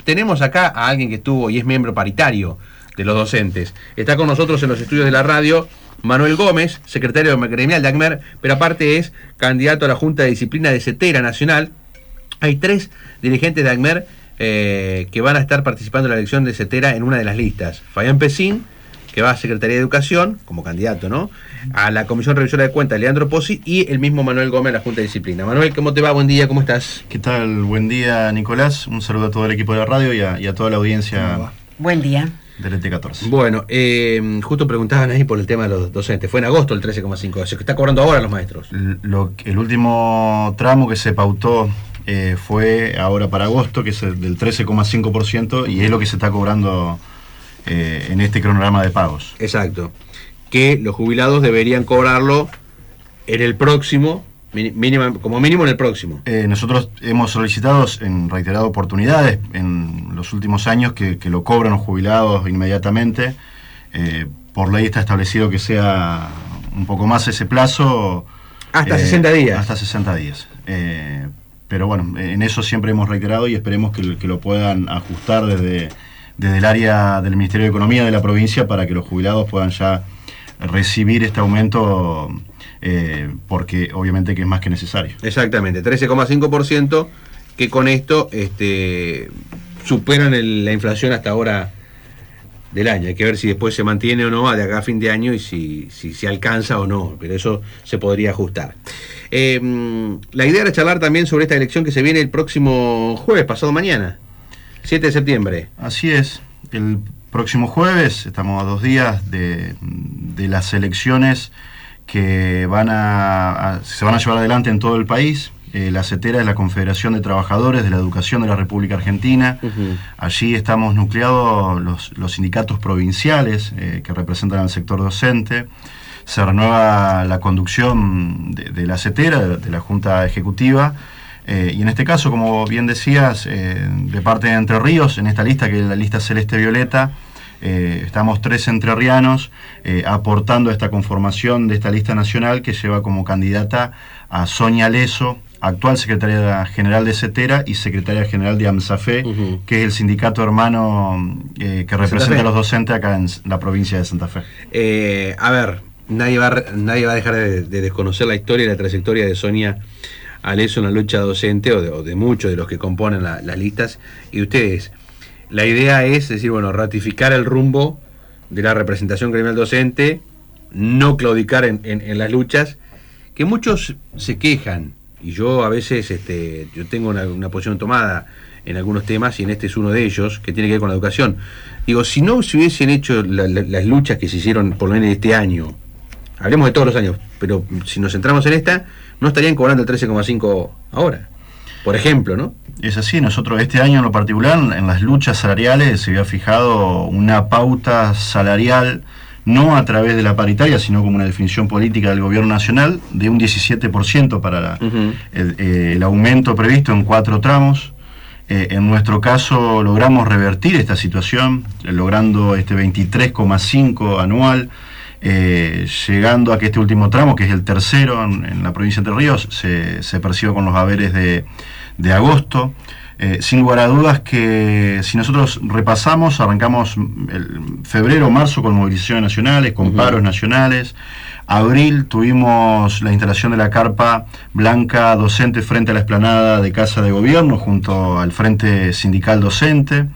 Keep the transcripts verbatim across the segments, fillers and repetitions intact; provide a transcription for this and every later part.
tenemos acá a alguien que estuvo y es miembro paritario de los docentes. Está con nosotros en los estudios de la radio Manuel Gómez, secretario gremial de ACMER, pero aparte es candidato a la Junta de Disciplina de CETERA Nacional. Hay tres dirigentes de ACMER eh, que van a estar participando en la elección de CETERA en una de las listas. Fabián Pesín, que va a Secretaría de Educación, como candidato, ¿no? A la Comisión Revisora de Cuentas, Leandro Pozzi, y el mismo Manuel Gómez a la Junta de Disciplina. Manuel, ¿cómo te va? Buen día, ¿cómo estás? ¿Qué tal? Buen día, Nicolás. Un saludo a todo el equipo de la radio y a, y a toda la audiencia. Buen día. Del E T catorce. Bueno, eh, justo preguntaban ahí por el tema de los docentes. Fue en agosto el trece coma cinco, eso que está cobrando ahora los maestros. Lo, el último tramo que se pautó eh, fue ahora para agosto, que es el del trece coma cinco por ciento, y es lo que se está cobrando eh, en este cronograma de pagos. Exacto. Que los jubilados deberían cobrarlo en el próximo, mínima, como mínimo en el próximo. Eh, nosotros hemos solicitado en reiteradas oportunidades en los últimos años que, que lo cobren los jubilados inmediatamente. Eh, por ley está establecido que sea un poco más ese plazo. Hasta eh, sesenta días. Hasta sesenta días. Eh, pero bueno, en eso siempre hemos reiterado y esperemos que, que lo puedan ajustar desde, desde el área del Ministerio de Economía de la provincia para que los jubilados puedan ya recibir este aumento. Eh, porque obviamente que es más que necesario. Exactamente, trece coma cinco por ciento, que con esto este, superan el, la inflación hasta ahora del año. Hay que ver si después se mantiene o no de acá a fin de año y si, si se alcanza o no, pero eso se podría ajustar. Eh, la idea era charlar también sobre esta elección que se viene el próximo jueves, pasado mañana, siete de septiembre. Así es, el próximo jueves, estamos a dos días de, de las elecciones que van a, a, se van a llevar adelante en todo el país. Eh, la CETERA es la Confederación de Trabajadores de la Educación de la República Argentina. Uh-huh. Allí estamos nucleados los, los sindicatos provinciales eh, que representan al sector docente. Se renueva la conducción de, de la CETERA, de, de la Junta Ejecutiva. Eh, y en este caso, como bien decías, eh, de parte de Entre Ríos, en esta lista, que es la lista Celeste-Violeta, Eh, estamos tres entrerrianos eh, aportando esta conformación de esta lista nacional que lleva como candidata a Sonia Leso, actual secretaria general de CETERA y secretaria general de AMSAFE, uh-huh. que es el sindicato hermano eh, que representa a los docentes acá en la provincia de Santa Fe. Eh, a ver, nadie va, nadie va a dejar de, de desconocer la historia y la trayectoria de Sonia Leso en la lucha docente, o de, o de muchos de los que componen la, las listas, y ustedes. La idea es decir, bueno, ratificar el rumbo de la representación gremial docente, no claudicar en, en, en las luchas, que muchos se quejan, y yo a veces este, yo tengo una, una posición tomada en algunos temas, y en este es uno de ellos, que tiene que ver con la educación. Digo, si no se hubiesen hecho la, la, las luchas que se hicieron por lo menos este año, hablemos de todos los años, pero si nos centramos en esta, no estarían cobrando el trece coma cinco ahora, por ejemplo, ¿no? Es así, nosotros este año en lo particular, en las luchas salariales, se había fijado una pauta salarial, no a través de la paritaria, sino como una definición política del gobierno nacional, de un diecisiete por ciento para la, uh-huh. el, eh, el aumento previsto en cuatro tramos. Eh, en nuestro caso logramos revertir esta situación, eh, logrando este veintitrés coma cinco anual, eh, llegando a que este último tramo, que es el tercero en, en la provincia de Entre Ríos, se, se percibe con los haberes de de agosto. Eh, sin lugar a dudas que si nosotros repasamos, arrancamos el febrero, marzo con movilizaciones nacionales, con uh-huh. paros nacionales. Abril tuvimos la instalación de la carpa blanca docente frente a la explanada de Casa de Gobierno junto al Frente Sindical Docente,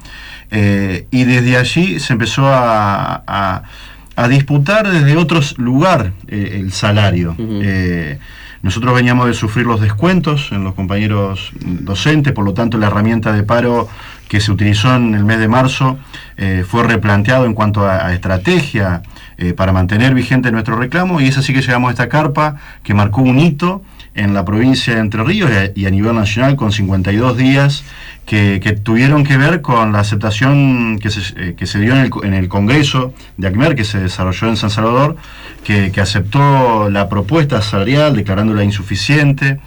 eh, y desde allí se empezó a, a, a disputar desde otro lugar eh, el salario. Uh-huh. eh, Nosotros veníamos de sufrir los descuentos en los compañeros docentes, por lo tanto la herramienta de paro que se utilizó en el mes de marzo eh, fue replanteado en cuanto a, a estrategia eh, para mantener vigente nuestro reclamo, y es así que llegamos a esta carpa que marcó un hito en la provincia de Entre Ríos y a, y a nivel nacional con cincuenta y dos días que, que tuvieron que ver con la aceptación que se, eh, que se dio en el, en el Congreso de ACMER, que se desarrolló en San Salvador, que, que aceptó la propuesta salarial declarándola insuficiente,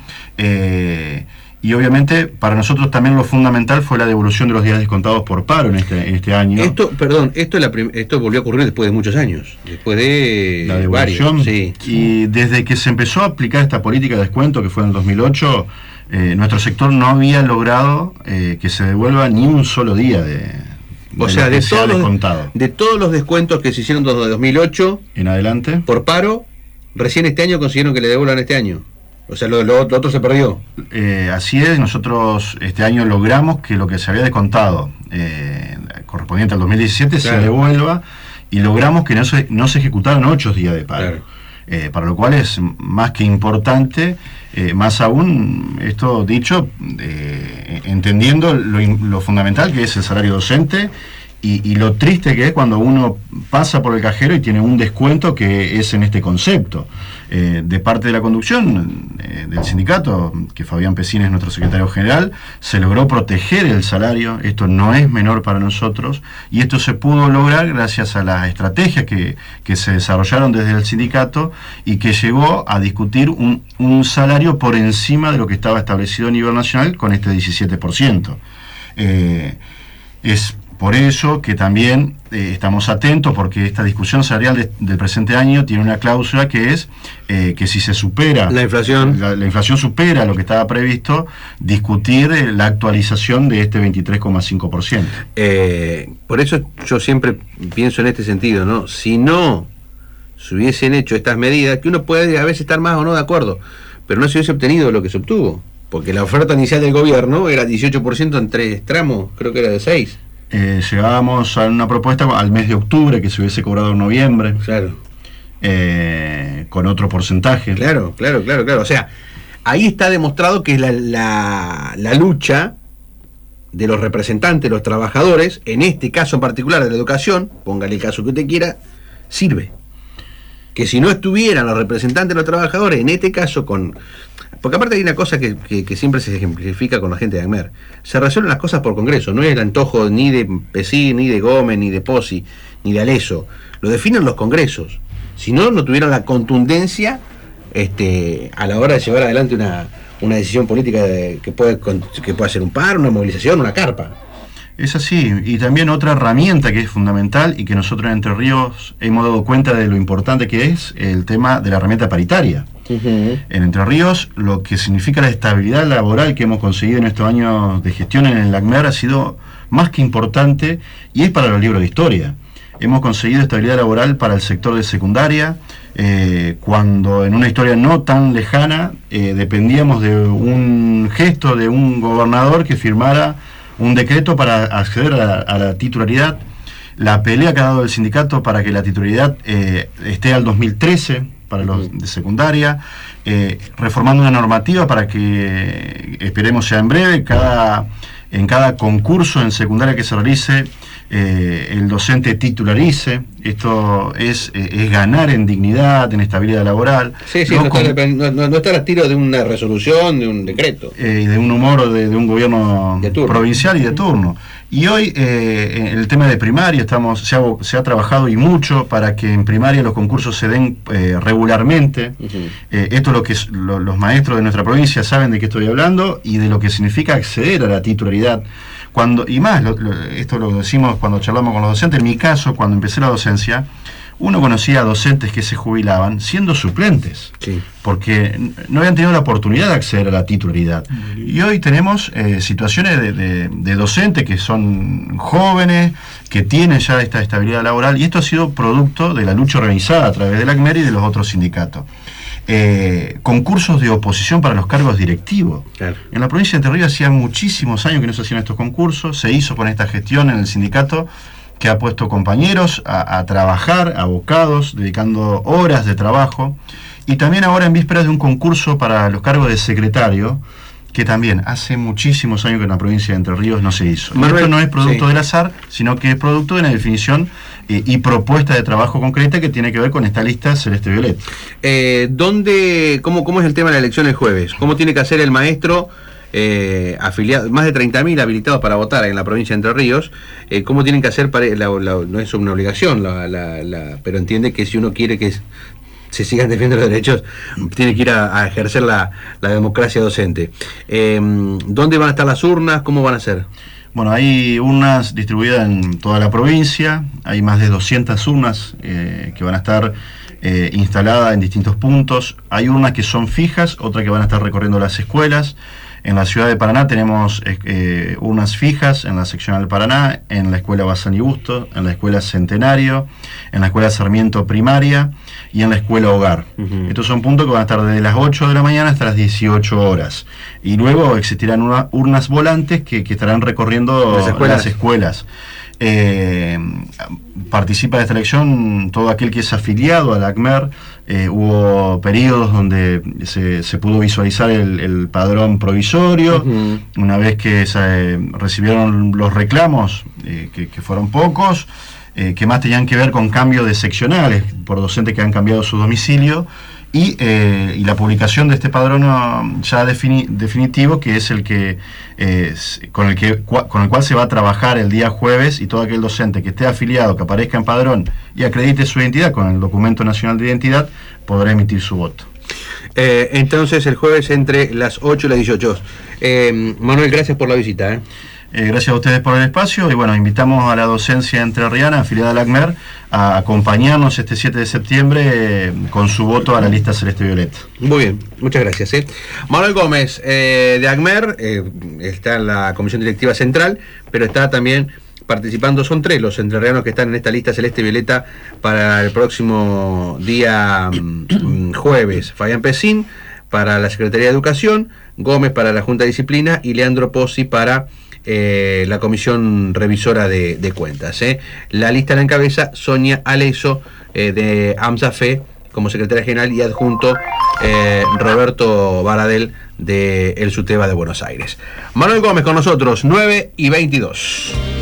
eh, y obviamente para nosotros también lo fundamental fue la devolución de los días descontados por paro en este, en este año. Esto, perdón, esto, es la prim- esto volvió a ocurrir después de muchos años, después de la devolución, varios, sí. Y desde que se empezó a aplicar esta política de descuento, que fue en el dos mil ocho, eh, nuestro sector no había logrado eh, que se devuelva ni un solo día de, de o sea, de todos, descontado. de todos los descuentos que se hicieron desde dos mil ocho en adelante por paro, recién este año consiguieron que le devuelvan este año. O sea, lo, lo, lo otro se perdió. Eh, así es, nosotros este año logramos que lo que se había descontado eh, correspondiente al dos mil diecisiete claro. se devuelva, y logramos que no se, no se ejecutaran ocho días de paro. Claro. Eh, para lo cual es más que importante, eh, más aún, esto dicho, eh, entendiendo lo, lo fundamental que es el salario docente, y, y lo triste que es cuando uno pasa por el cajero y tiene un descuento que es en este concepto. Eh, de parte de la conducción eh, del sindicato, que Fabián Pesín es nuestro secretario general, se logró proteger el salario. Esto no es menor para nosotros, y esto se pudo lograr gracias a las estrategias que, que se desarrollaron desde el sindicato, y que llegó a discutir un, un salario por encima de lo que estaba establecido a nivel nacional con este diecisiete por ciento. Eh, es por eso que también eh, estamos atentos, porque esta discusión salarial de, del presente año tiene una cláusula que es eh, que si se supera la inflación la, la inflación supera lo que estaba previsto, discutir eh, la actualización de este veintitrés coma cinco por ciento. Eh, por eso yo siempre pienso en este sentido, ¿no? Si no se hubiesen hecho estas medidas, que uno puede a veces estar más o no de acuerdo, pero no se hubiese obtenido lo que se obtuvo, porque la oferta inicial del gobierno era dieciocho por ciento en tres tramos, creo que era de seis. Eh, llegábamos a una propuesta al mes de octubre que se hubiese cobrado en noviembre. Claro. Eh, con otro porcentaje. Claro, claro, claro, claro. O sea, ahí está demostrado que la, la, la lucha de los representantes, los trabajadores, en este caso en particular de la educación, póngale el caso que usted quiera, sirve. Que si no estuvieran los representantes de los trabajadores, en este caso con... Porque aparte hay una cosa que, que, que siempre se ejemplifica con la gente de ACMER. Se resuelven las cosas por congreso, no es el antojo ni de Pesín, ni de Gómez, ni de Pozzi, ni de Aleso. Lo definen los congresos. Si no, no tuvieron la contundencia este, a la hora de llevar adelante una, una decisión política de, que, puede, que puede ser un paro, una movilización, una carpa. Es así, y también otra herramienta que es fundamental y que nosotros en Entre Ríos hemos dado cuenta de lo importante que es el tema de la herramienta paritaria. Uh-huh. En Entre Ríos, lo que significa la estabilidad laboral que hemos conseguido en estos años de gestión en el ACMER ha sido más que importante, y es para los libros de historia. Hemos conseguido estabilidad laboral para el sector de secundaria, eh, cuando en una historia no tan lejana eh, dependíamos de un gesto de un gobernador que firmara un decreto para acceder a la, a la titularidad. La pelea que ha dado el sindicato para que la titularidad eh, esté al dos mil trece para los de secundaria, eh, reformando una normativa para que, esperemos sea en breve, cada, en cada concurso en secundaria que se realice, eh, el docente titularice. Esto es, eh, es ganar en dignidad, en estabilidad laboral. Sí, sí, no, no, con, está, no, no está al tiro de una resolución, de un decreto. Eh, de un humor de, de un gobierno de provincial y de turno. Y hoy, eh, en el tema de primaria, estamos se ha, se ha trabajado y mucho para que en primaria los concursos se den eh, regularmente. Uh-huh. eh, esto es lo que es, lo, los maestros de nuestra provincia saben de qué estoy hablando y de lo que significa acceder a la titularidad. Cuando, y más, lo, lo, esto lo decimos cuando charlamos con los docentes. En mi caso, cuando empecé la docencia, uno conocía a docentes que se jubilaban siendo suplentes, sí, porque no habían tenido la oportunidad de acceder a la titularidad. Y hoy tenemos eh, situaciones de, de, de docentes que son jóvenes, que tienen ya esta estabilidad laboral, y esto ha sido producto de la lucha organizada a través del ACMER y de los otros sindicatos. Eh, concursos de oposición para los cargos directivos. Claro. En la provincia de Entre Ríos hacía muchísimos años que no se hacían estos concursos, se hizo con esta gestión en el sindicato, que ha puesto compañeros a, a trabajar, abocados, dedicando horas de trabajo, y también ahora en vísperas de un concurso para los cargos de secretario, que también hace muchísimos años que en la provincia de Entre Ríos no se hizo. Manuel, esto no es producto sí. del azar, sino que es producto de una definición eh, y propuesta de trabajo concreta que tiene que ver con esta lista Celeste Violeta. Eh, ¿dónde, cómo, ¿Cómo es el tema de la elección el jueves? ¿Cómo tiene que hacer el maestro? Eh, afiliado, más de treinta mil habilitados para votar en la provincia de Entre Ríos, eh, ¿cómo tienen que hacer? Para la, la, no es una obligación, la, la, la, pero entiende que si uno quiere que se sigan defendiendo los derechos, tiene que ir a, a ejercer la, la democracia docente. Eh, ¿Dónde van a estar las urnas? ¿Cómo van a ser? Bueno, hay urnas distribuidas en toda la provincia, hay más de doscientas urnas eh, que van a estar eh, instaladas en distintos puntos. Hay urnas que son fijas, otras que van a estar recorriendo las escuelas. En la ciudad de Paraná tenemos eh, urnas fijas en la seccional Paraná, en la escuela Bazán y Busto, en la escuela Centenario, en la escuela Sarmiento Primaria y en la escuela Hogar. Uh-huh. Estos son puntos que van a estar desde las ocho de la mañana hasta las dieciocho horas. Y luego existirán una, urnas volantes que, que estarán recorriendo las escuelas. Las escuelas. Eh, participa de esta elección todo aquel que es afiliado al ACMER. Eh, hubo periodos donde se, se pudo visualizar el, el padrón provisorio. Uh-huh. Una vez que se recibieron los reclamos, eh, que, que fueron pocos, eh, que más tenían que ver con cambio de seccionales por docentes que han cambiado su domicilio, y, eh, y la publicación de este padrón ya defini- definitivo, que es el que eh, con el que cua- con el cual se va a trabajar el día jueves, y todo aquel docente que esté afiliado, que aparezca en padrón y acredite su identidad con el documento nacional de identidad, podrá emitir su voto. Eh, entonces el jueves entre las ocho y las dieciocho. Eh, Manuel, gracias por la visita. ¿eh? Eh, gracias a ustedes por el espacio, y bueno, invitamos a la docencia entrerriana afiliada al ACMER a acompañarnos este siete de septiembre eh, con su voto a la lista Celeste Violeta. Muy bien, muchas gracias. ¿eh? Manuel Gómez, eh, de ACMER, eh, está en la Comisión Directiva Central, pero está también participando, son tres los entrerrianos que están en esta lista Celeste Violeta para el próximo día mm, jueves. Fabián Pesín para la Secretaría de Educación, Gómez para la Junta de Disciplina y Leandro Pozzi para Eh, la Comisión Revisora de, de Cuentas. ¿eh? La lista la encabeza Sonia Aleso, eh, de AMSAFE, como secretaria general, y adjunto eh, Roberto Baradel, de el SUTEBA de Buenos Aires. Manuel Gómez con nosotros, nueve y veintidós.